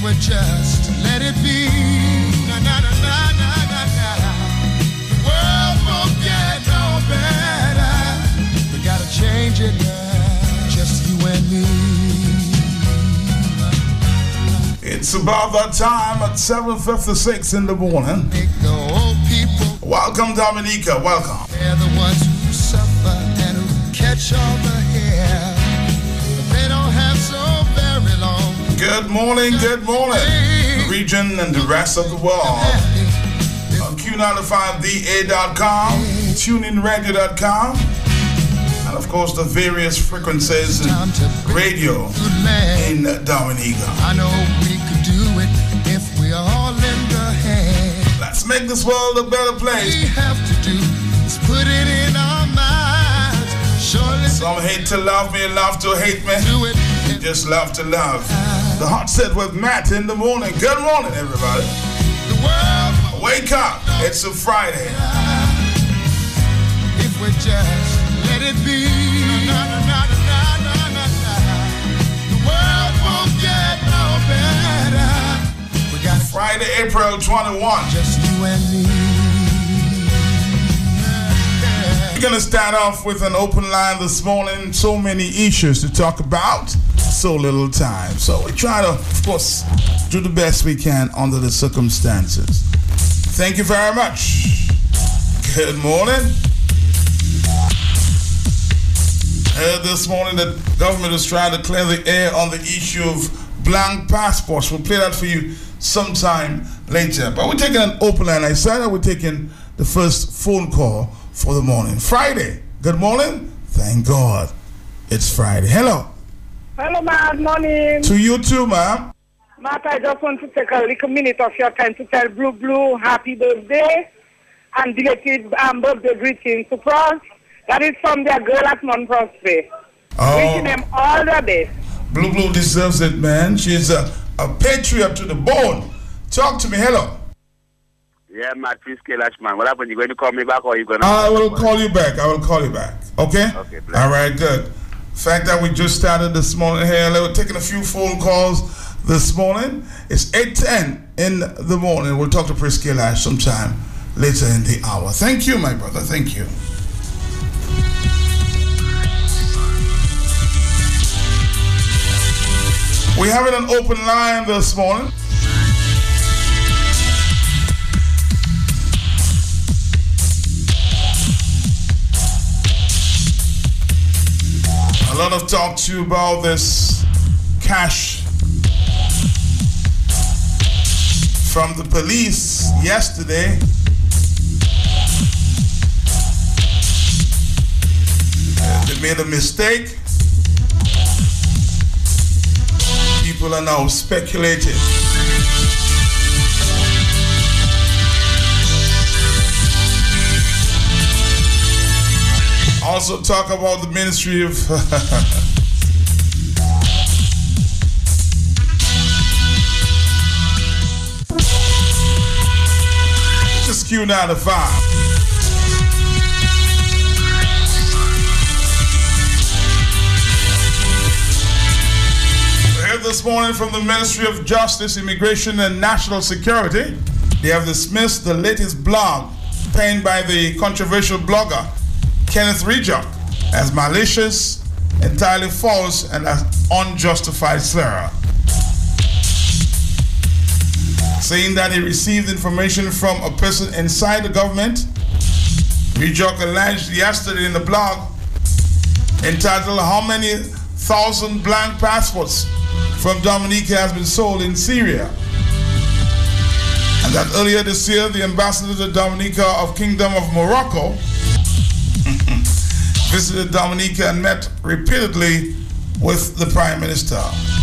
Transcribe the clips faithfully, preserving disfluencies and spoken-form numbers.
we just let it be. Na na na na na na na. The world won't get no better. We gotta change it now, just you and me. It's about that time at seven fifty-six in the morning. Make the old people. Welcome, Dominica. Welcome. They're the ones who suffer and who catch all the hair. But they don't have so very long. Good morning, good morning. The region and the rest of the world. On Q ninety-five D A dot com, tuning radio dot com, and of course the various frequencies and radio in Dominica. I know we could do it if we all lend a hand. Let's make this world a better place. We have to do is put it in our minds. Surely some hate to love me, love to hate me. Do it. Just love to love. The Hot Set with Matt in the morning. Good morning, everybody. The world wake up. It's a Friday. If we just let it be. Na, na, na, na, na, na, na. The world won't get no better. We got Friday, April twenty-first. Just you and me. We're going to start off with an open line this morning. So many issues to talk about, so little time. So we try to, of course, do the best we can under the circumstances. Thank you very much. Good morning. Heard this morning that government is trying to clear the air on the issue of blank passports. We'll play that for you sometime later. But we're taking an open line. I said that we're taking the first phone call for the morning. Friday. Good morning. Thank God it's Friday. Hello. Hello, ma'am. Morning. To you too, ma'am. Matt, I just want to take a little minute of your time to tell Blue Blue happy birthday and belated um, birthday greetings to Cross. That is from their girl at Mount Prospect. Oh. Wishing them all the best. Blue Blue deserves it, man. She's a, a patriot to the bone. Talk to me. Hello. Yeah, Matt, please, Kailash, man. What happened? You going to call me back or are you going to... I will call you back. I will call you back. Okay? Okay, bless. All right, good. The fact that we just started this morning here, we're taking a few phone calls this morning. It's eight ten in the morning. We'll talk to Prince Kailash sometime later in the hour. Thank you, my brother. Thank you. We're having an open line this morning. A lot of talk to you about this cash from the police yesterday. Uh, they made a mistake. People are now speculating. Also talk about the Ministry of just Q ninety-five. We heard this morning from the Ministry of Justice, Immigration and National Security. They have dismissed the latest blog penned by the controversial blogger Kenneth Rijak as malicious, entirely false, and as unjustified slur, saying that he received information from a person inside the government. Rijak alleged yesterday in the blog entitled "How Many Thousand Blank Passports from Dominica Has Been Sold in Syria," and that earlier this year the ambassador to Dominica of Kingdom of Morocco visited Dominica and met repeatedly with the Prime Minister.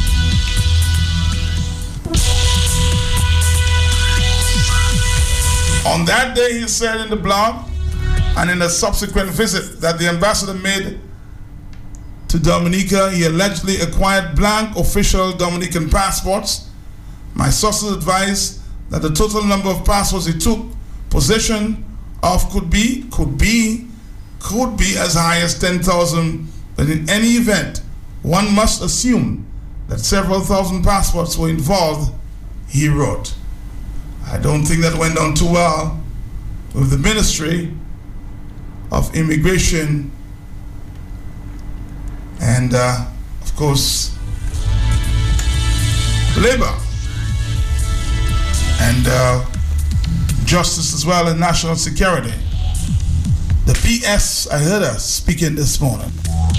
On that day, he said in the blog, and in a subsequent visit that the ambassador made to Dominica, he allegedly acquired blank official Dominican passports. My sources advise that the total number of passports he took possession of could be, could be, could be as high as ten thousand, but in any event, one must assume that several thousand passports were involved he wrote. I don't think that went down too well with the Ministry of Immigration and, uh, of course, Labor and uh, Justice as well, and National Security. The P S, I heard her speaking this morning.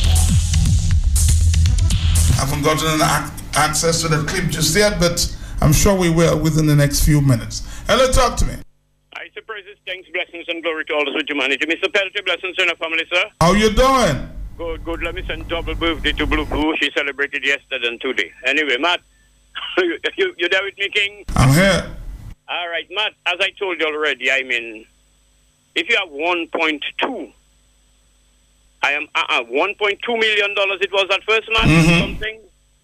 I haven't gotten an ac- access to that clip just yet, but I'm sure we will within the next few minutes. Hello, talk to me. I say praises, thanks, blessings, and glory to all those with humanity. Mister Peltier, blessings to your family, sir. How you doing? Good, good. Let me send double birthday to Blue Blue. She celebrated yesterday and today. Anyway, Matt, you, you, you there with me, King? I'm here. All right, Matt, as I told you already, I mean, if you have one point two, I am uh-uh, one point two million dollars it was at first, Matt, mm-hmm. something.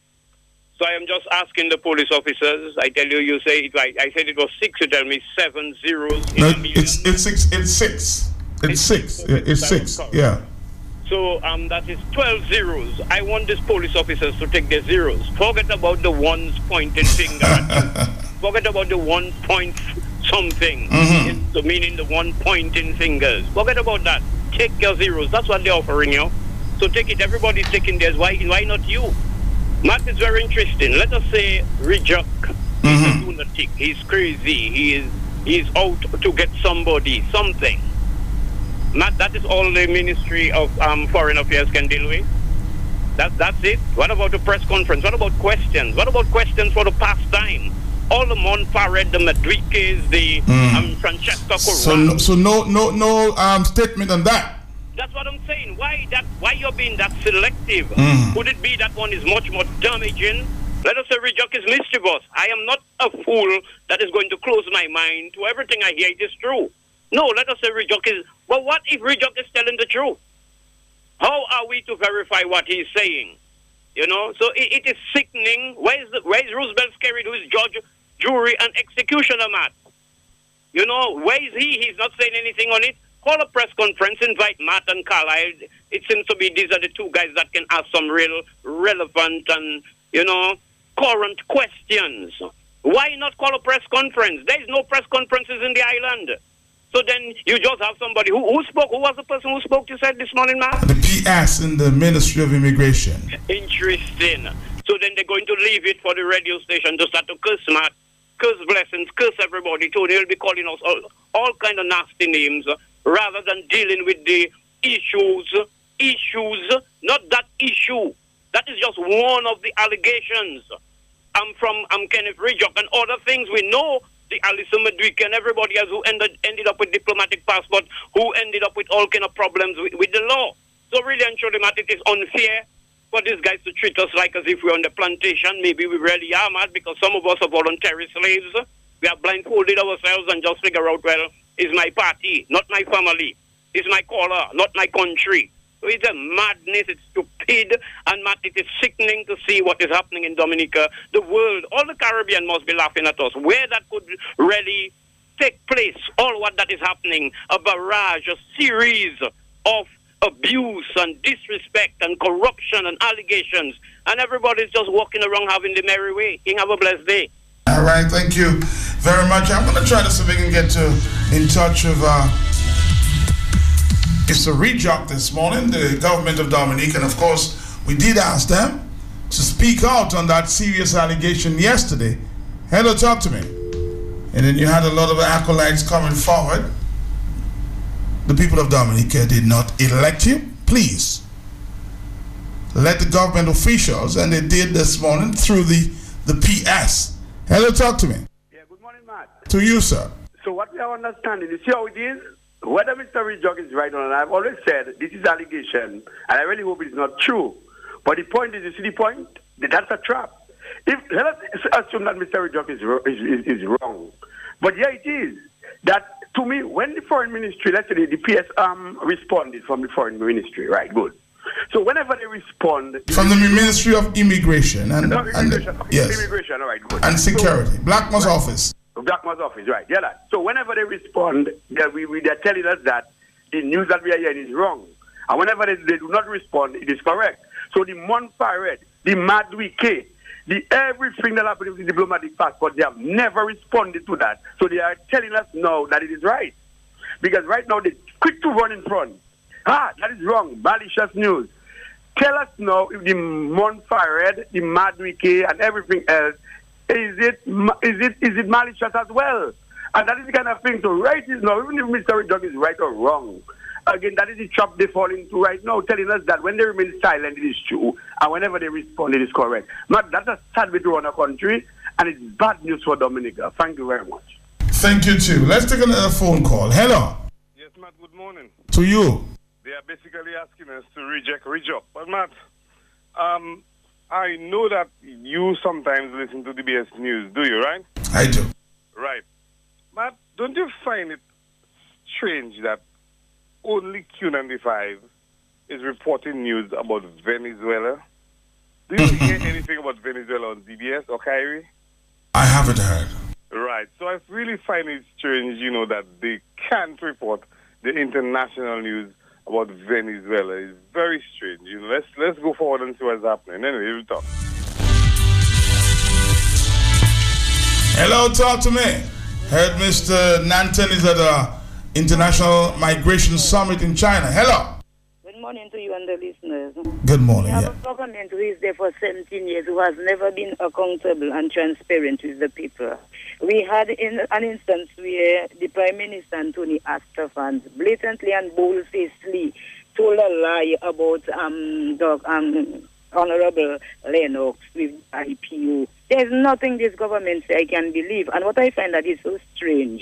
So I am just asking the police officers. I tell you, you say it right. I said it was six. You tell me seven zeros in No, a million. it's it's six. It's six. It's, it's six. six. It's six. Yeah. So um, that is twelve zeros. I want these police officers to take their zeros. Forget about the ones pointing finger at you. Forget about the one point something. Mm-hmm. So meaning the one pointing fingers. Forget about that. Take your zeros. That's what they're offering you. So take it. Everybody's taking theirs. Why? Why not you? Matt is very interesting. Let us say Rejuk mm-hmm. is a lunatic. He's crazy. He is he's out to get somebody, something. Matt, that is all the Ministry of um, Foreign Affairs can deal with. That, that's it. What about the press conference? What about questions? What about questions for the past time? All the Monfared, the Madriques, the mm. um, Francesca Corral. So, no, so no, no, no um, statement on that. That's what I'm saying. Why that? Why you're being that selective? Mm. Could it be that one is much more damaging? Let us say Rejuk is mischievous. I am not a fool that is going to close my mind to everything I hear. It is true. No, let us say Rejuk is. But what if Rejuk is telling the truth? How are we to verify what he's saying? You know, so it, it is sickening. Where is the, where is Roosevelt Skerry, who is judge, jury, and executioner, Matt? You know, where is he? He's not saying anything on it. Call a press conference, invite Matt and Carlisle. It seems to be these are the two guys that can ask some real relevant and, you know, current questions. Why not call a press conference? There is no press conferences in the island. So then you just have somebody who, who spoke. Who was the person who spoke, you said this morning, Matt? The P S in the Ministry of Immigration. Interesting. So then they're going to leave it for the radio station to start to curse Matt, curse blessings, curse everybody. So they'll be calling us all, all kind of nasty names, rather than dealing with the issues, issues, not that issue. That is just one of the allegations. I'm from I'm Kenneth Rejuk and other things. We know the Alison Madrique and everybody else who ended ended up with diplomatic passport, who ended up with all kind of problems with, with the law. So really and truly, Matt, it is unfair for these guys to treat us like as if we're on the plantation. Maybe we really are, Matt, because some of us are voluntary slaves. We have blindfolded ourselves and just figure out, well, it's my party, not my family. It's my color, not my country. So it's a madness, it's stupid, and Matt, it is sickening to see what is happening in Dominica. The world, all the Caribbean must be laughing at us. Where that could really take place, all what that is happening, a barrage, a series of abuse and disrespect and corruption and allegations, and everybody's just walking around having the merry way. King, have a blessed day. All right, thank you very much. I'm going to try to see if we can get to in touch with uh, Mister Rejuk this morning, the government of Dominica, and of course, we did ask them to speak out on that serious allegation yesterday. Hello, talk to me. And then you had a lot of acolytes coming forward. The people of Dominica did not elect you. Please let the government officials, and they did this morning through the, the P S. Hello, talk to me. Yeah, good morning, Matt. To you, sir. So what we are understanding, you see how it is? Whether Mister Rejuk is right or not, I've always said this is allegation, and I really hope it's not true. But the point is, you see the point? That's a trap. If let us assume that Mister Rejuk is, is, is, is wrong. But yeah, it is. That, to me, when the foreign ministry, let's say the, the P S um, responded from the foreign ministry, right, good. So whenever they respond... From the Ministry of Immigration. and, no, and immigration, the, yes. immigration, all right, good. And security. So, Blackmore's right. office. Blackmore's office, right. Yeah, that. So whenever they respond, they, we, we, they're telling us that the news that we are hearing is wrong. And whenever they, they do not respond, it is correct. So the Monfared, the Madrique, The everything that happened with the diplomatic passport, they have never responded to that. So they are telling us now that it is right. Because right now they're quick to run in front. Ah, that is wrong. Malicious news. Tell us now if the Montfarred, the Madwike, and everything else, is it is it is it malicious as well? And that is the kind of thing. So right is now, even if Mister Riddock is right or wrong, again, that is the trap they fall into right now, telling us that when they remain silent, it is true, and whenever they respond, it is correct. But that's a sad way to run a country, and it's bad news for Dominica. Thank you very much. Thank you too. Let's take another phone call. Hello. Yes, Matt, good morning. To you. They are basically asking us to reject Riddock. But Matt, um, I know that you sometimes listen to the B S News, do you, right? I do. Right. Matt, don't you find it strange that only Q ninety-five is reporting news about Venezuela? Do you hear anything about Venezuela on D B S or Kyrie? I haven't heard. Right. So I really find it strange, you know, that they can't report the international news about Venezuela. It's very strange. You know, let's let's go forward and see what's happening. Anyway, we'll talk. Hello, talk to me. Heard Mister Nanton is at a international migration summit in China. Hello. Good morning to you and the listeners. Good morning. We have Yeah. a government who is there for seventeen years who has never been accountable and transparent with the people. We had in an instance where the Prime Minister Anthony Astafan blatantly and bold-facedly told a lie about um, the, um, Honorable Lennox with I P U. There's nothing this government say I can believe. And what I find that is so strange,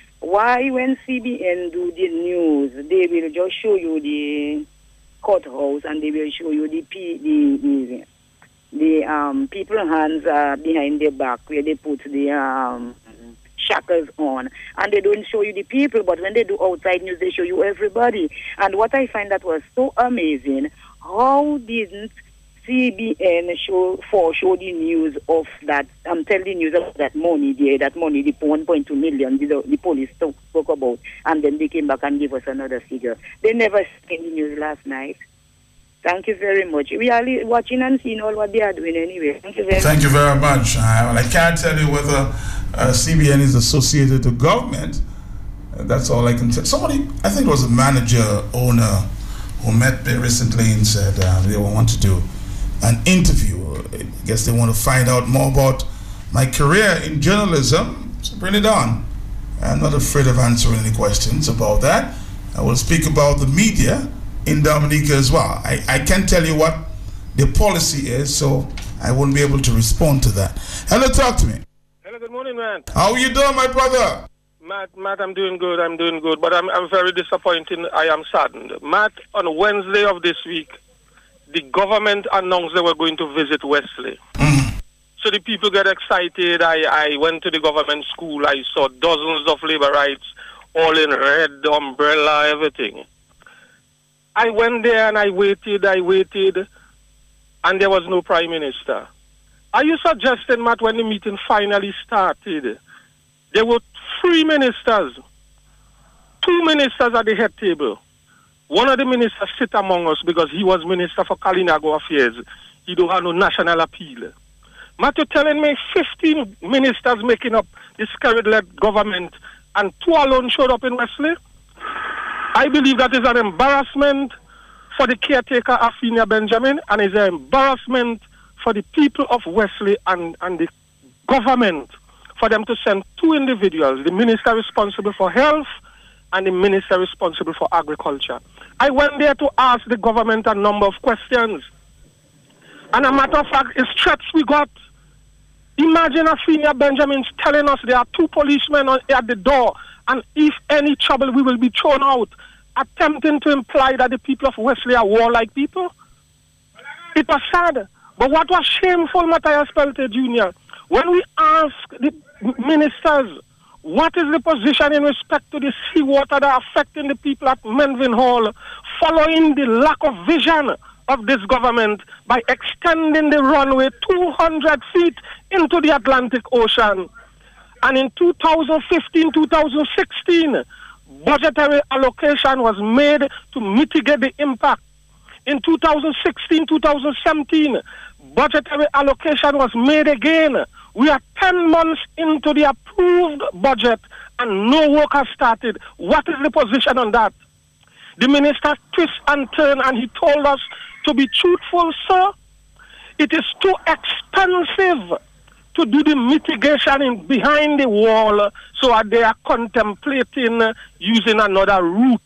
why when C B N do the news, they will just show you the courthouse and they will show you the P, the, the the um, people hands uh, behind their back where they put the um, shackles on, and they don't show you the people, but when they do outside news, they show you everybody. And what I find that was so amazing, how didn't C B N show for show the news of that, I'm um, telling you that, that money there, that money, the one point two million, the, the police talk, spoke about, and then they came back and gave us another figure. They never seen the news last night. Thank you very much. We are watching and seeing all what they are doing anyway. Thank you very Thank much. you very much. I, well, I can't tell you whether uh, C B N is associated to government. Uh, that's all I can tell. Somebody, I think it was a manager, owner, who met me recently and said uh, they want to do an interview. I guess they want to find out more about my career in journalism. So bring it on. I'm not afraid of answering any questions about that. I will speak about the media in Dominica as well. I, I can't tell you what the policy is, so I won't be able to respond to that. Hello, talk to me. Hello, good morning, man. How are you doing, my brother? Matt, Matt, I'm doing good, I'm doing good, but I'm, I'm very disappointed. I am saddened. Matt, on Wednesday of this week, the government announced they were going to visit Wesley. Mm. So the people get excited. I, I went to the government school. I saw dozens of labor rights, all in red, umbrella, everything. I went there and I waited, I waited, and there was no prime minister. Are you suggesting, Matt, when the meeting finally started, there were three ministers, two ministers at the head table. One of the ministers sit among us because he was Minister for Kalinago Affairs. He don't have no national appeal. Matt, you're telling me fifteen ministers making up the Skerrit-led government and two alone showed up in Wesley? I believe that is an embarrassment for the caretaker Afinia Benjamin, and is an embarrassment for the people of Wesley and, and the government for them to send two individuals, the minister responsible for health and the minister responsible for agriculture. I went there to ask the government a number of questions. And a matter of fact, it's threats we got. Imagine Afinia Benjamin's telling us there are two policemen at the door, and if any trouble, we will be thrown out, attempting to imply that the people of Wesley are warlike people. It was sad. But what was shameful, Matthias Pelte Junior, when we asked the ministers, what is the position in respect to the seawater that are affecting the people at Menvin Hall, following the lack of vision of this government by extending the runway two hundred feet into the Atlantic Ocean. And in two thousand fifteen, two thousand sixteen, budgetary allocation was made to mitigate the impact. In two thousand sixteen, two thousand seventeen, budgetary allocation was made again. We are ten months into the approved budget and no work has started. What is the position on that? The minister twists and turns and he told us to be truthful, sir. It is too expensive to do the mitigation in behind the wall, so they are contemplating using another route.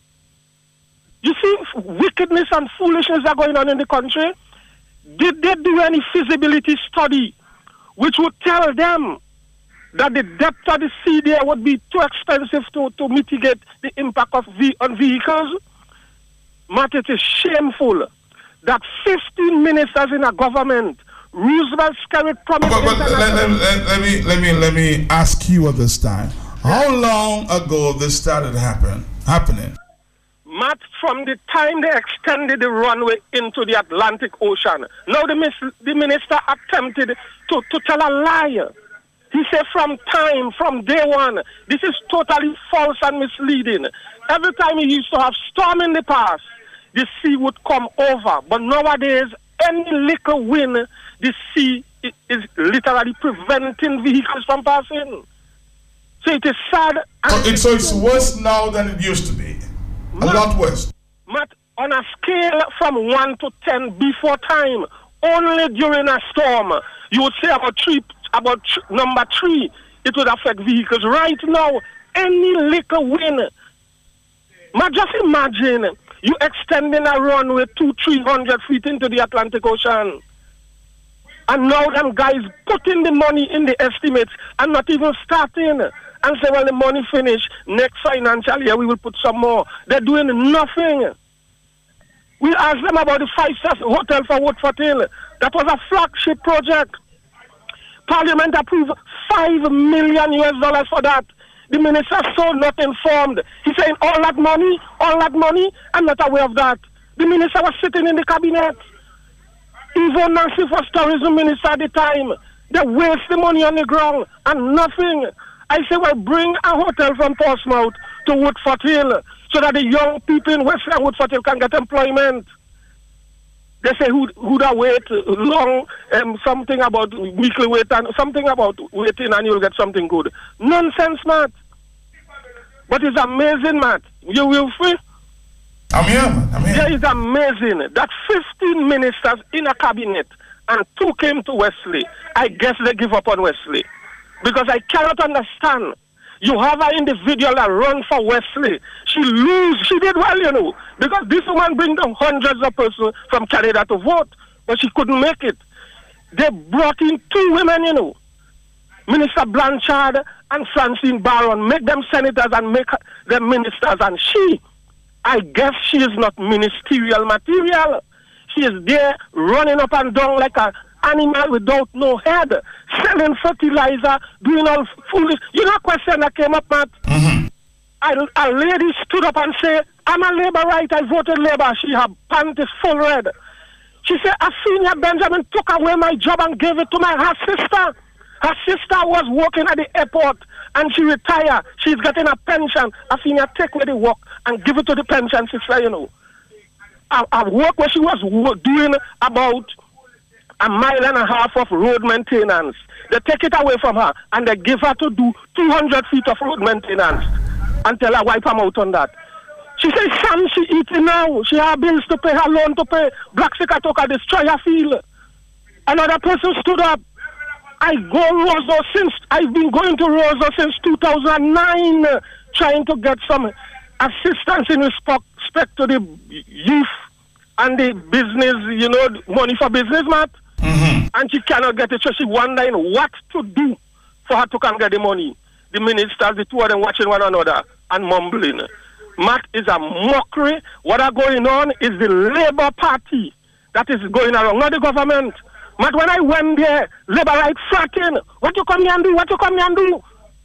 You see, wickedness and foolishness are going on in the country. Did they do any feasibility study which would tell them that the depth of the sea there would be too expensive to, to mitigate the impact of ve- on vehicles? Matt, it is shameful that fifteen ministers in a government, Roosevelt Skerrit promised... But, but let, let, let, let, me, let, me, let me ask you at this time. How long ago this started happen, happening? Matt, from the time they extended the runway into the Atlantic Ocean, now the, mis- the minister attempted to, to tell a lie. He said from time, from day one, this is totally false and misleading. Every time he used to have storm in the past, the sea would come over. But nowadays, any little wind, the sea is literally preventing vehicles from passing. So it is sad. So, it, so it's worse now than it used to be. A Matt, lot worse. Matt, on a scale from one to ten before time, only during a storm, you would say about three, about th- number three, it would affect vehicles. Right now, any little wind. Matt, just imagine you extending a runway two, three hundred feet into the Atlantic Ocean. And now them guys putting the money in the estimates and not even starting. And say, well, the money finished. Next financial year, we will put some more. They're doing nothing. We asked them about the five-star hotel for Woodford Hill. That was a flagship project. Parliament approved five million U S dollars for that. The minister is so not informed. He's saying all that money, all that money, I'm not aware of that. The minister was sitting in the cabinet. Yvonne Nassif was tourism minister at the time. They waste the money on the ground and nothing. I say, well, bring a hotel from Portsmouth to Woodford Hill so that the young people in Western Woodford Hill can get employment. They say, who'd, who'd I wait long, um, something about weekly wait, and something about waiting and you'll get something good. Nonsense, Matt. But it's amazing, Matt. You will free. I'm here, man. I'm here. Yeah, it's amazing that fifteen ministers in a cabinet and two came to Wesley. I guess they give up on Wesley. Because I cannot understand. You have an individual that run for Wesley. She lose. She did well, you know. Because this woman bring down hundreds of persons from Canada to vote. But she couldn't make it. They brought in two women, you know. Minister Blanchard and Francine Barron. Make them senators and make them ministers. And she, I guess she is not ministerial material. She is there running up and down like a animal without no head, selling fertilizer, doing all foolish. You know a question that came up, Matt? Mm-hmm. A, a lady stood up and said, I'm a Labourite, I voted Labour. She had pants is full red. She said, Afinia Benjamin took away my job and gave it to my her sister. Her sister was working at the airport and she retired. She's getting a pension. Afinia take away the work and give it to the pension sister, you know. A, a work where she was doing about a mile and a half of road maintenance. They take it away from her and they give her to do two hundred feet of road maintenance and tell her wipe her out on that. She says, Sam, she eating now. She has bills to pay, her loan to pay. Black Sikatoka destroy her field. Another person stood up. I go Roseau since, I've been going to Roseau since two thousand nine, trying to get some assistance in respect, respect to the youth and the business, you know, money for business, Matt. Mm-hmm. And she cannot get it, so she wondering what to do for her to come get the money. The ministers, the two of them watching one another and mumbling. Matt, is a mockery. What are going on is the Labour Party that is going around, not the government. Matt, when I went there, Labour right fratting. What you come here and do? What you come here and do?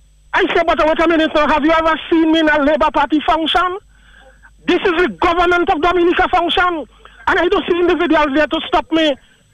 I said, but wait a minute now, have you ever seen me in a Labour Party function? This is the government of Dominica function. And I don't see individuals there to stop me.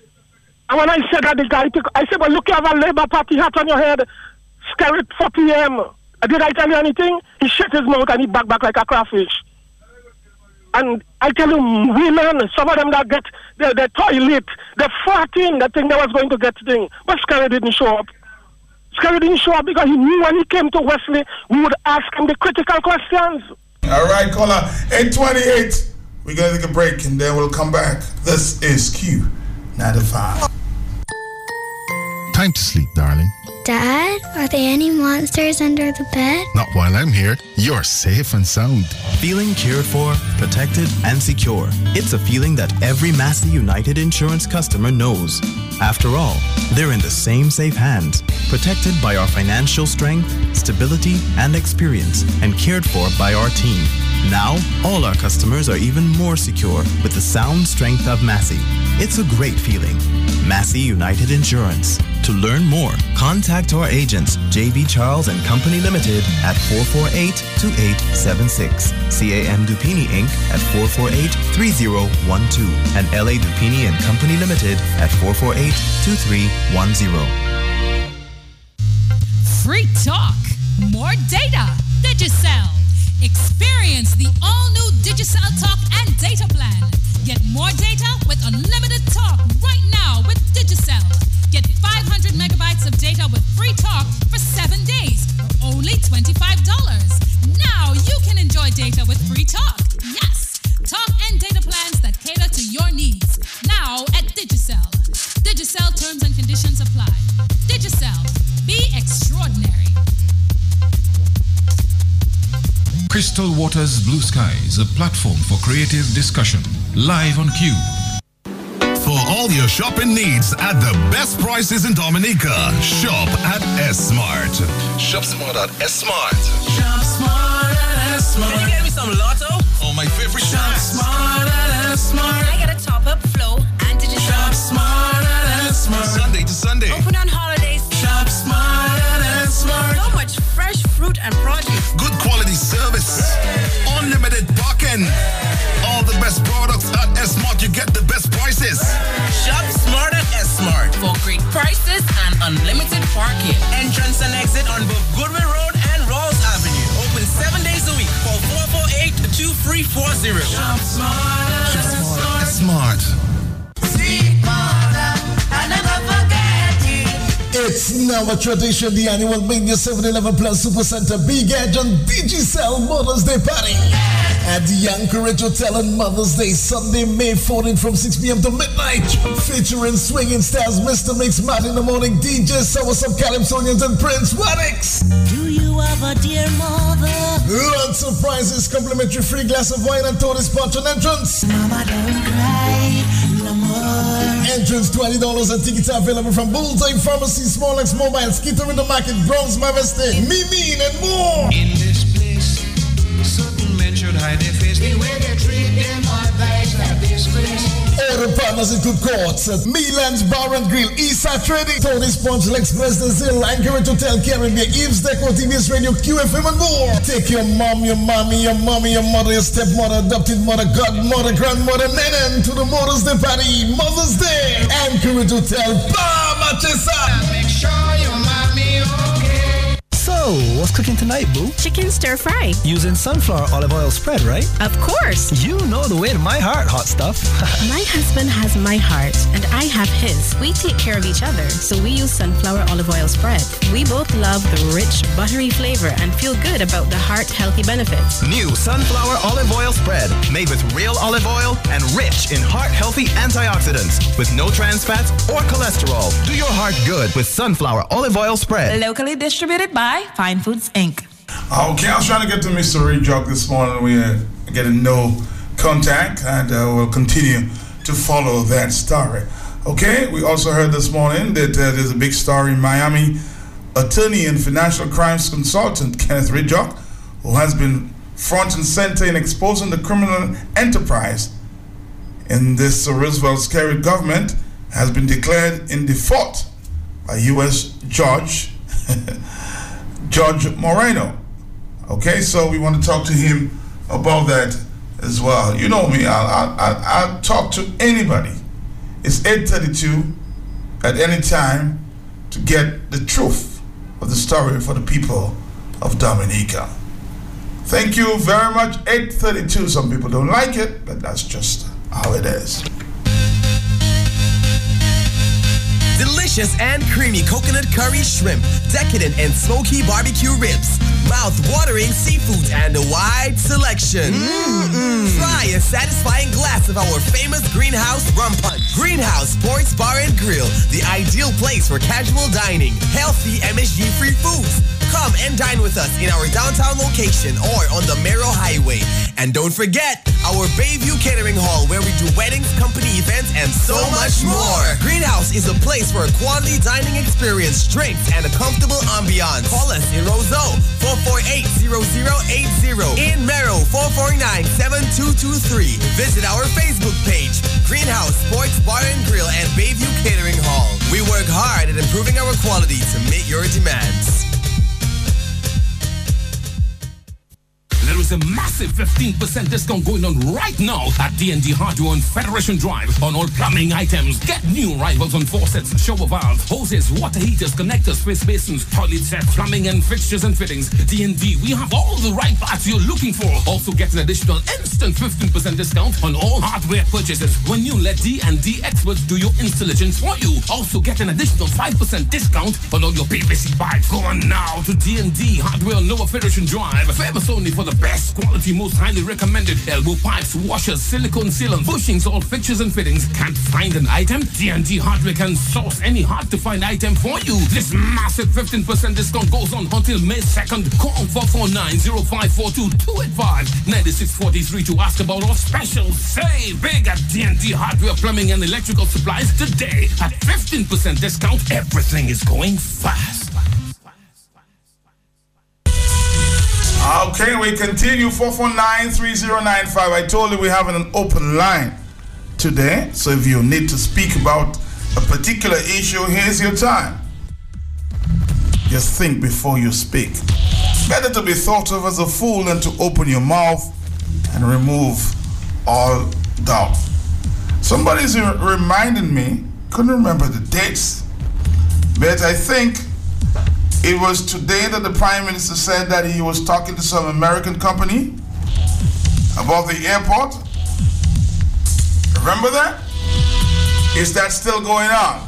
And when I said that, the guy took, I said, well, look, you have a Labour Party hat on your head. Scare it four p.m. Did I tell you anything? He shut his mouth and he backed back like a crawfish. And I tell you, women, some of them that get the, the toilet, the fourteen, that thing that was going to get thing. But Scary didn't show up. Scary didn't show up because he knew when he came to Wesley, we would ask him the critical questions. All right, caller, eight twenty-eight. We're going to take a break and then we'll come back. This is Q ninety-five. Time to sleep, darling. Dad, are there any monsters under the bed? Not while I'm here. You're safe and sound. Feeling cared for, protected, and secure. It's a feeling that every Massey United Insurance customer knows. After all, they're in the same safe hands, protected by our financial strength, stability, and experience, and cared for by our team. Now, all our customers are even more secure with the sound strength of Massey. It's a great feeling. Massey United Insurance. To learn more, contact our agents, J B Charles and Company Limited at four four eight, two eight seven six, C A M Dupini Incorporated at four four eight, three zero one two, and L A Dupini and Company Limited at four four eight, two three one zero. Free talk, more data, Digicel. Experience the all-new Digicel talk and data plan. Get more data with unlimited talk right now with Digicel. Get five hundred megabytes of data with free talk for seven days for only twenty-five dollars. Now you can enjoy data with free talk. Yes, talk and data plans that cater to your needs. Now at Digicel. Digicel terms and conditions apply. Digicel. Be extraordinary. Crystal Waters Blue Skies, a platform for creative discussion. Live on Q. For all your shopping needs at the best prices in Dominica, shop at S-Mart. Shop smart at S-Mart. Shop smart at S-Mart. Can you get me some Lotto? Oh, my favorite Shop snacks. smart at S-Mart. I get a top-up flow and digital. Shop smart at S-Mart. Sunday to Sunday. Open on holidays. Shop smart at S-Mart. So much fresh fruit and produce. Good quality service. Unlimited parking. All the best products at S-Mart. You get the best prices. Shop smart at S-Mart for great prices and unlimited parking. Entrance and exit on both Goodwill Road and Rawls Avenue. Open seven days a week. Call four four eight, two three four zero. Shop smart at Shop smart at S-Mart. Sleep harder and never forget it. It's now a tradition, the annual Mania seven eleven Plus Super Center Big Edge on Digicel Mother's Day Party at the Anchorage Hotel on Mother's Day, Sunday, May fourteenth from six p.m. to midnight. Featuring swinging stars, Mister Mix, Matt in the Morning, D J Soursop, Calypsonians, and Prince Wadix. Do you have a dear mother? Lots of prizes, complimentary free glass of wine and tourist spot on entrance. Mama, don't cry no more. Entrance twenty dollars and tickets are available from Bullseye Pharmacy, Smallex Mobile, Skitter in the Market, Bronx, Maveste, Mimi, and more. In this place, certain men should hide their face. The way they treat them advice that disgrace. All the partners in good courts at Milan's Bar and Grill, Eastside Trading, Tony Sponge, Lex President Zil, Anchorage Hotel, Caribbean, Eves Deco, T V S Radio, Q F M, and more. Take your mom, your mommy, your mommy, your mother, your stepmother, adopted mother, godmother, grandmother, nenen to the Mother's Day party, Mother's Day, Anchorage Hotel, Bar Manchester. Make sure your mommy okay. So, what's cooking tonight, boo? Chicken stir fry. Using sunflower olive oil spread, right? Of course. You know the way to my heart, hot stuff. My husband has my heart, and I have his. We take care of each other, so we use sunflower olive oil spread. We both love the rich, buttery flavor and feel good about the heart-healthy benefits. New sunflower olive oil spread, made with real olive oil and rich in heart-healthy antioxidants, with no trans fats or cholesterol. Do your heart good with sunflower olive oil spread. Locally distributed by Fine Foods, Incorporated. Okay, I was trying to get to Mister Ray Jock this morning. We are getting no contact, and uh, we'll continue to follow that story. Okay, we also heard this morning that uh, there's a big story in Miami. Attorney and financial crimes consultant Kenneth Ridjock, who has been front and center in exposing the criminal enterprise in this uh, Roosevelt Skerrit government, has been declared in default by U S Judge Judge Moreno. Okay, so we want to talk to him about that as well. You know me, I'll, I'll, I'll talk to anybody. It's eight thirty-two at any time to get the truth of the story for the people of Dominica. Thank you very much. eight thirty-two. Some people don't like it, but that's just how it is. Delicious and creamy coconut curry shrimp, decadent and smoky barbecue ribs, mouth-watering seafoods, and a wide selection. Mm-mm. Try a satisfying glass of our famous Greenhouse rum punch. Greenhouse Sports Bar and Grill, the ideal place for casual dining, healthy M S G-free foods. Come and dine with us in our downtown location or on the Mero Highway. And don't forget our Bayview Catering Hall, where we do weddings, company events, and so, so much more. Greenhouse is a place for a quality dining experience, drinks, and a comfortable ambiance. Call us in Roseau, four four eight, zero zero eight zero. In Mero, four four nine, seven two two three. Visit our Facebook page, Greenhouse Sports Bar and Grill and Bayview Catering Hall. We work hard at improving our quality to meet your demands. There is a massive fifteen percent discount going on right now at D and D Hardware on Federation Drive on all plumbing items. Get new rivals on faucets, shower valves, hoses, water heaters, connectors, space basins, toilet sets, plumbing and fixtures and fittings. D and D, we have all the right parts you're looking for. Also get an additional instant fifteen percent discount on all hardware purchases when you let D and D experts do your installations for you. Also get an additional five percent discount on all your P V C pipes. Go on now to D and D Hardware on Lower Federation Drive. Famous only for the best quality, most highly recommended elbow pipes, washers, silicone sealants, bushings, all fixtures and fittings. Can't find an item? D and D Hardware can source any hard-to-find item for you. This massive fifteen percent discount goes on until May second. Call four four nine, zero five four two, two eight five, nine six four three to ask about our special. Save big at D and D Hardware Plumbing and Electrical Supplies today. At fifteen percent discount, everything is going fast. Okay, we continue. Four four nine, three zero nine five. I told you we have an open line today, so if you need to speak about a particular issue, here's your time. Just think before you speak. Better to be thought of as a fool than to open your mouth and remove all doubt. Somebody's re- reminding me, couldn't remember the dates, but I think it was today that the Prime Minister said that he was talking to some American company about the airport. Remember that? Is that still going on?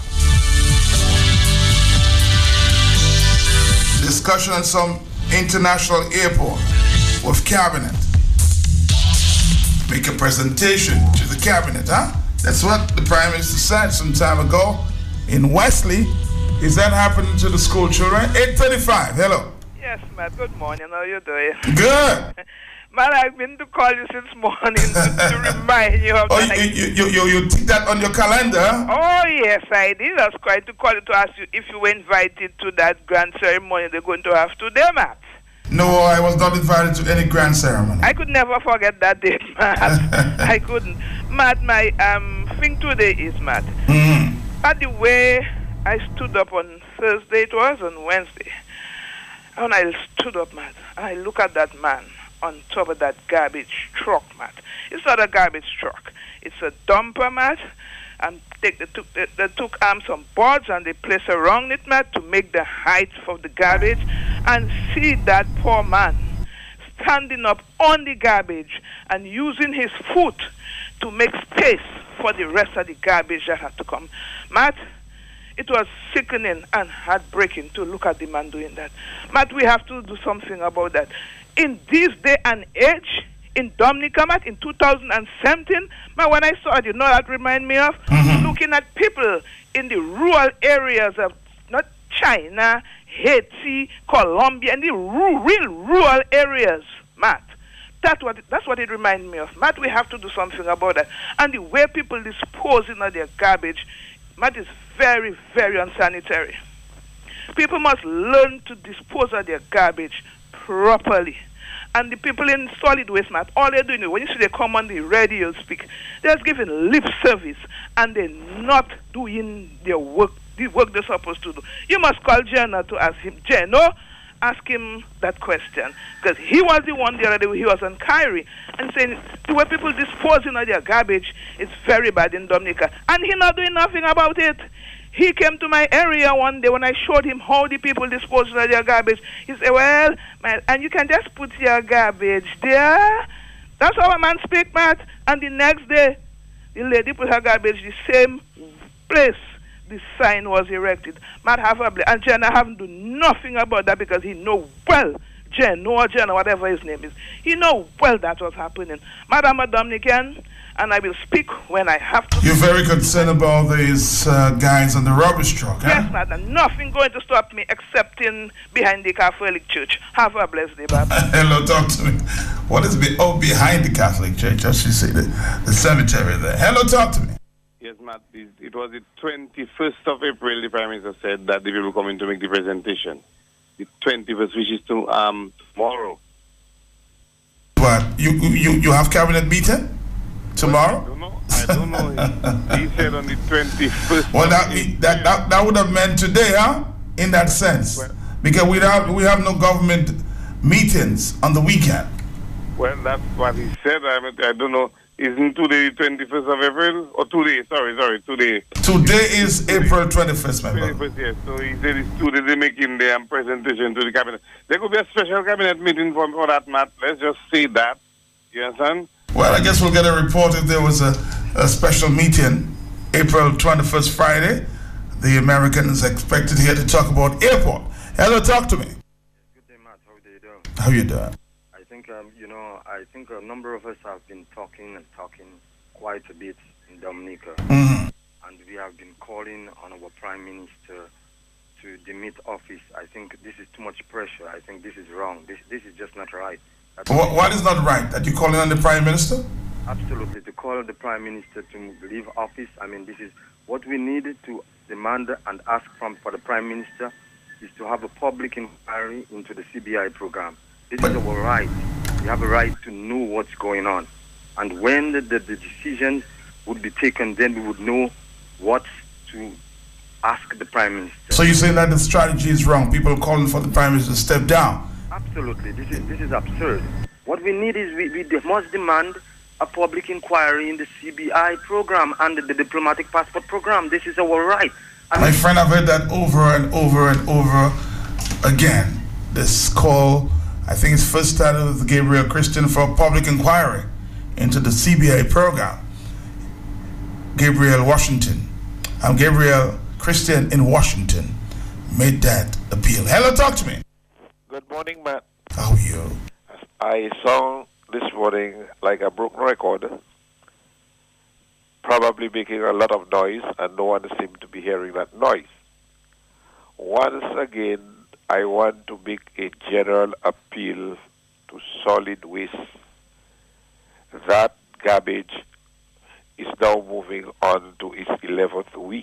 Discussion on some international airport with cabinet. Make a presentation to the cabinet, huh? That's what the Prime Minister said some time ago in Wesley. Is that happening to the school children? eight thirty-five, hello. Yes, Matt, good morning. How are you doing? Good. Man, I've been to call you since morning to, to remind you of Oh, that. you, you, you, you, you tick that on your calendar? Oh, yes, I did. I was trying to call you to ask you if you were invited to that grand ceremony they're going to have today, Matt. No, I was not invited to any grand ceremony. I could never forget that day, Matt. I couldn't. Matt, my um, thing today is, Matt, mm. at the way I stood up on Thursday, it was on Wednesday, and I stood up, Matt, and I look at that man on top of that garbage truck, Matt. It's not a garbage truck. It's a dumper, Matt, and take, they, took, they, they took um, some boards and they placed around it, Matt, to make the height of the garbage, and see that poor man standing up on the garbage and using his foot to make space for the rest of the garbage that had to come. Matt, it was sickening and heartbreaking to look at the man doing that. Matt, we have to do something about that. In this day and age, in Dominica, Matt, in two thousand seventeen, Matt, when I saw it, you know what remind me of? Mm-hmm. Looking at people in the rural areas of, not China, Haiti, Colombia, and the ru- real rural areas, Matt. That's what, it, that's what it reminds me of. Matt, we have to do something about that. And the way people disposing of their garbage, Matt, is very, very unsanitary. People must learn to dispose of their garbage properly. And the people in solid waste, Matt, all they're doing is, when you see they come on the radio speak, they're just giving lip service, and they're not doing their work, the work they're supposed to do. You must call Jenna to ask him, Jenna, ask him that question, because he was the one the other day, he was on Kyrie, and saying the way people disposing of their garbage is very bad in Dominica, and he not doing nothing about it. He came to my area one day when I showed him how the people dispose of their garbage. He said, well, man, and you can just put your garbage there. That's how a man speak, Matt. And the next day, the lady put her garbage the same place the sign was erected. Matt have a and Jenna haven't done nothing about that because he know well, Jen, or Jen, or whatever his name is. He know well that was happening. Madam Dominican, and I will speak when I have to. You're very concerned about these uh, guys on the rubbish truck, huh? Yes, madam. Nothing going to stop me except in behind the Catholic Church. Have a blessed day, Baba. Hello, talk to me. What is be oh behind the Catholic Church? I should say the, the cemetery there. Hello, talk to me. Yes, Matt. It, it was the twenty-first of April. The Prime Minister said that the people coming to make the presentation. The twenty-first, which is to um tomorrow. What? You you you have cabinet meeting tomorrow? I don't know. I don't know. He, he said on the twenty-first. Well, that, that that that would have meant today, huh? In that sense, well, because we have we have no government meetings on the weekend. Well, that's what he said. I mean, I don't know. Isn't today the twenty-first of April? Or today? Sorry, sorry, today. Today is today. April twenty-first, my brother. twenty-first, yes. So he said it's today they're making the um, presentation to the cabinet. There could be a special cabinet meeting for, for that, Matt. Let's just say that. You understand? Well, I guess we'll get a report if there was a, a special meeting April twenty-first, Friday. The Americans expected here to talk about airport. Hello, talk to me. Good day, Matt. How are you doing? How you doing? I think, um, you know, I think a number of us have been talking and talking quite a bit in Dominica. Mm-hmm. And we have been calling on our Prime Minister to demit office. I think this is too much pressure. I think this is wrong. This this is just not right. What, what is not right? That you calling on the Prime Minister? Absolutely. To call on the Prime Minister to leave office. I mean, this is what we need to demand and ask from for the Prime Minister is to have a public inquiry into the C B I program. This is our right. We have a right to know what's going on. And when the, the, the decisions would be taken, then we would know what to ask the Prime Minister. So you're saying that the strategy is wrong? People are calling for the Prime Minister to step down? Absolutely. This is this is absurd. What we need is we, we must demand a public inquiry in the C B I program and the, the diplomatic passport program. This is our right. I mean, my friend, I've heard that over and over and over again. This call, I think it's first started with Gabriel Christian for a public inquiry into the C B I program. Gabriel Washington, I'm Gabriel Christian in Washington, made that appeal. Hello, talk to me. Good morning, Matt. How are you? I sound this morning like a broken record, probably making a lot of noise, and no one seems to be hearing that noise. Once again, I want to make a general appeal to solid waste. That garbage is now moving on to its eleventh week,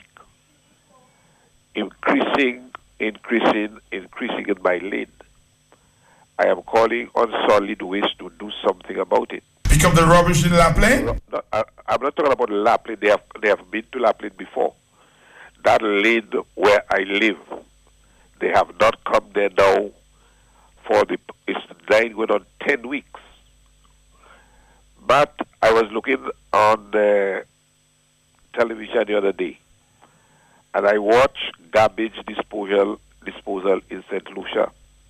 increasing, increasing, increasing in my lane. I am calling on solid waste to do something about it. Pick up the rubbish in La Plaine? No, no, I, I'm not talking about La Plaine. They have, they have been to La Plaine before. That lane where I live, they have not come there now for the, it's nine going on ten weeks. But I was looking on the television the other day, and I watched garbage disposal, disposal in Saint Lucia.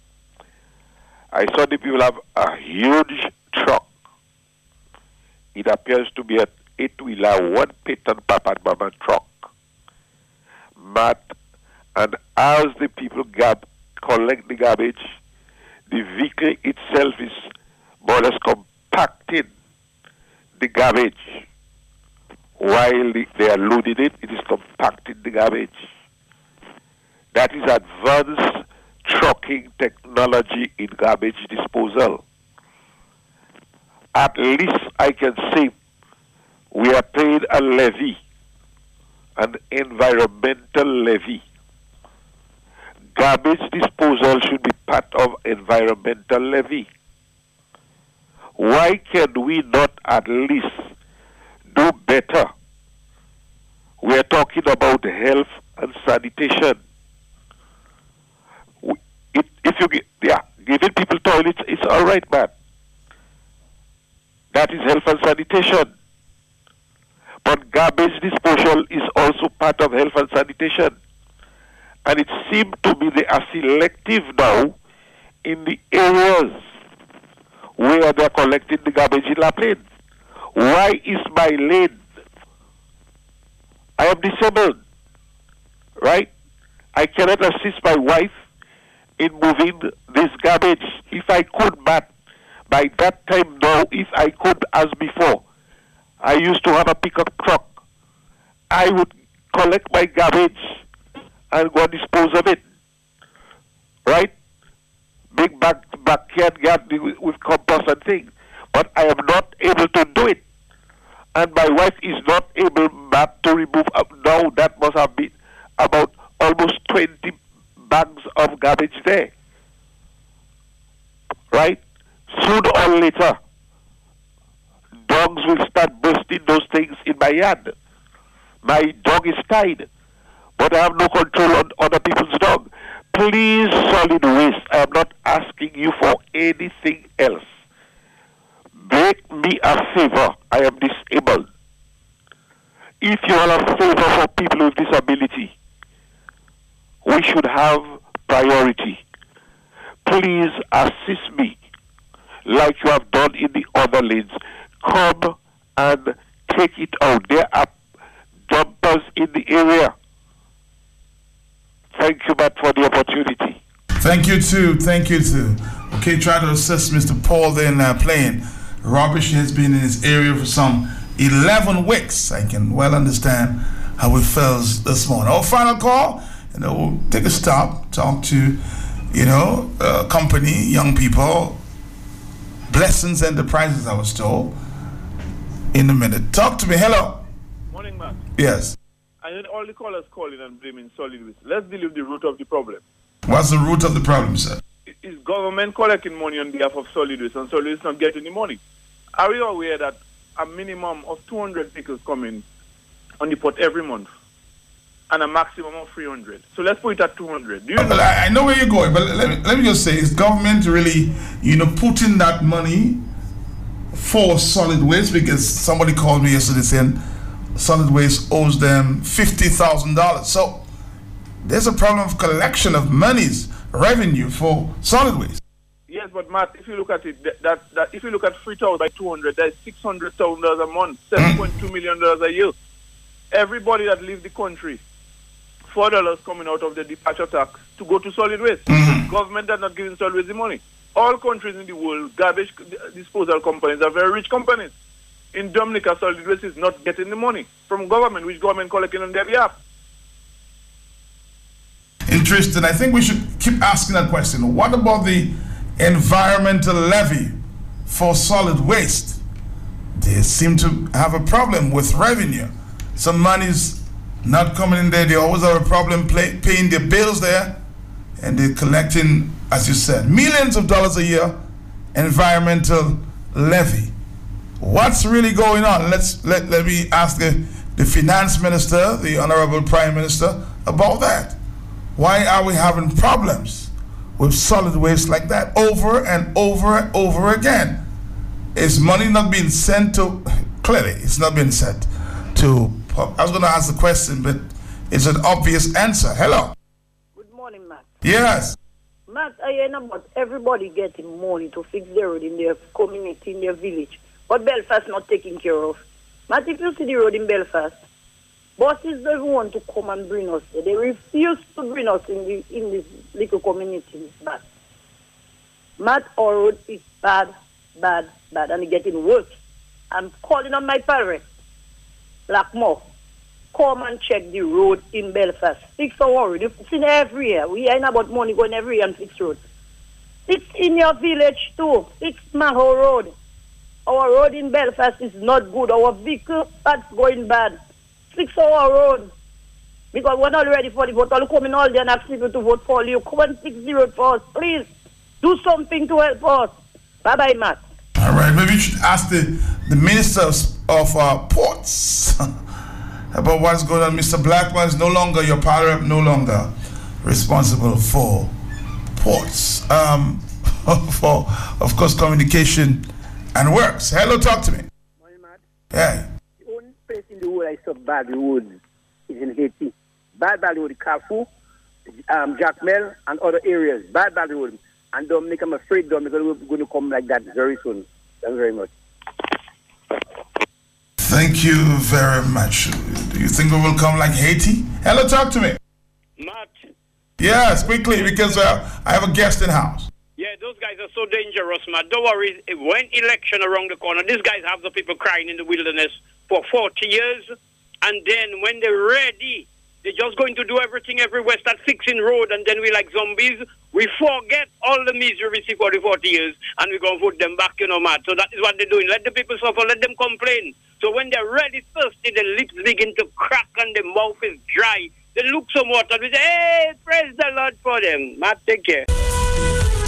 I saw the people have a huge truck. It appears to be an eight-wheeler, one patent Papa and Mama truck. But, and as the people gab, collect the garbage, the vehicle itself is more or less compacting the garbage. While the, they are loading it, it is compacting the garbage. That is advanced trucking technology in garbage disposal. At least I can say we are paying a levy, an environmental levy. Garbage disposal should be part of environmental levy. Why can we not at least do better? We are talking about health and sanitation. It, if you give, yeah, giving people toilets, it's all right, man. That is health and sanitation. But garbage disposal is also part of health and sanitation. And it seems to be they are selective now in the areas where they're collecting the garbage in La Plaine. Why is my lane? I am disabled, right? I cannot assist my wife in moving this garbage. If I could, but by that time now, if I could, as before, I used to have a pickup truck. I would collect my garbage and go and dispose of it, right? Big back, backyard garden with, with compost and things. But I am not able to do it. And my wife is not able but to remove. Uh, now that must have been about almost twenty bags of garbage there. Right? Sooner or later, dogs will start bursting those things in my yard. My dog is tied, but I have no control on other people's dog. Please, solid waste, I am not asking you for anything else. Make me a favor. I am disabled. If you are a favor for people with disability, we should have priority. Please assist me like you have done in the other lanes. Come and take it out. There are dumpers in the area. Thank you, Matt, for the opportunity. Thank you, too. Thank you, too. Okay, try to assist Mister Paul there in uh, Plaine. Rubbish has been in this area for some eleven weeks. I can well understand how it feels this morning. Our final call, and then we'll take a stop, talk to, you know, uh, company, young people, Blessings Enterprises, I was told, in a minute. Talk to me. Hello. Morning, man. Yes. I heard all the callers calling and blaming solid waste. Let's deal with the root of the problem. What's the root of the problem, sir? Is government collecting money on behalf of solid waste and solid waste not getting the money? Are you aware that a minimum of two hundred vehicles come in on the port every month and a maximum of three hundred? So let's put it at two hundred. Do you know? I know where you're going, but let me, let me just say, is government really, you know, putting that money for solid waste? Because somebody called me yesterday saying solid waste owes them fifty thousand dollars. So there's a problem of collection of monies, revenue for solid waste. Yes, but Matt, if you look at it, that, that, that if you look at three thousand by two hundred, that's six hundred thousand dollars a month, seven point two million dollars a year. Everybody that leaves the country, four dollars coming out of the departure tax to go to solid waste. Mm-hmm. Government are not giving solid waste the money. All countries in the world, garbage disposal companies are very rich companies. In Dominica, solid waste is not getting the money from government, which government collecting on their behalf. Interesting. I think we should keep asking that question. What about the environmental levy for solid waste? They seem to have a problem with revenue. Some money's not coming in there. They always have a problem pay, paying their bills there, and they're collecting, as you said, millions of dollars a year environmental levy. What's really going on? Let's let, let me ask the, the finance minister, the honorable prime minister, about that. Why are we having problems with solid waste like that over and over and over again? Is money not being sent to, clearly it's not being sent to, I was going to ask the question, but it's an obvious answer. Hello. Good morning, Matt. Yes. Matt, I hear about everybody getting money to fix their road in their community, in their village, but Belfast not taken care of. Matt, if you see the road in Belfast, buses don't want to come and bring us there. They refuse to bring us in the in this little community. But Matt, our road is bad, bad, bad, and it's getting worse. I'm calling on my parents, Blackmore, come and check the road in Belfast. Fix our road. It's in every year. We ain't about money going every year and fix road. It's in your village too. It's Maho Road. Our road in Belfast is not good. Our vehicle that's going bad. Fix our road. Because we're not ready for the vote. I'll come in all day and ask people to vote for you. Come and fix the road for us. Please, do something to help us. Bye-bye, Matt. All right, maybe you should ask the, the ministers of uh, ports about what's going on. Mister Blackman is no longer your power rep, no longer responsible for ports. Um, for, of course, communication and works. Hello, talk to me. Morning, Matt. Hey. The only place in the world worst of bad roads is in Haiti. Bad, bad road, Carrefour, um, Jacmel, and other areas. Bad, bad road. And Dominic, I'm afraid Dominic we're going to come like that very soon. Thank you very much. Thank you very much. Do you think we will come like Haiti? Hello, talk to me. Matt. Yes, quickly, because uh, I have a guest in house. Yeah, those guys are so dangerous, Matt. Don't worry. When election around the corner, these guys have the people crying in the wilderness for forty years. And then when they're ready, they're just going to do everything everywhere, start fixing road, and then we like zombies. We forget all the misery we see for the forty years, and we're going to put them back, you know, Matt. So that is what they're doing. Let the people suffer, let them complain. So when they're ready, thirsty, the lips begin to crack and the mouth is dry. They look somewhat and we say, hey, praise the Lord for them. Matt, take care.